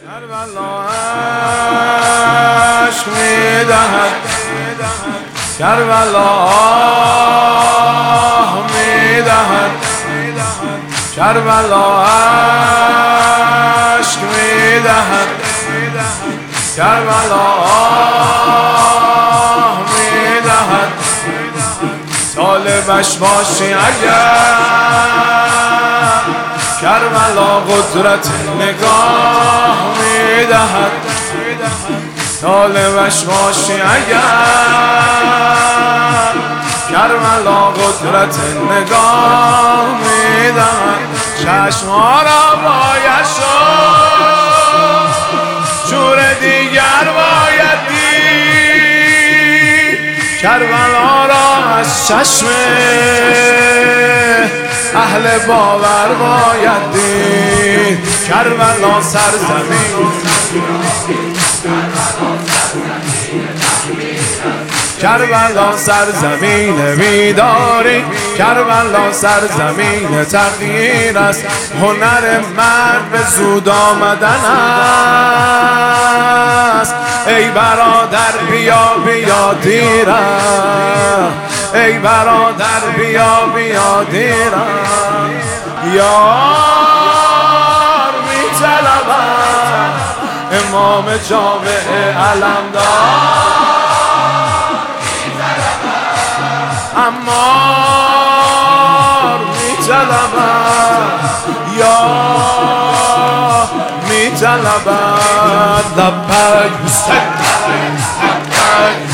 کربلا عشق میدهد، کربلا آه میدهد، کربلا عشق میدهد، کربلا آه میدهد. طالبش باشی اگر کربلا قدرت نگاه میدهد، طالبش باشی اگر کربلا قدرت نگاه میدهد. چشم‌ها را باید شد، شور دیگر باید دید، کربلا را از چشم اهل باور باید دید. کربلا سرزمین، کربلا سرزمین بیداری، کربلا سرزمین تغییر است. هنر مرد به زود آمدن است. ای برادر بیا بیا دیر است، ای برادر بیا بیا دیر است. یار می طلبد امام جامعه علمدار، امار می طلبد، یا می طلبد. لبک حسین، لبک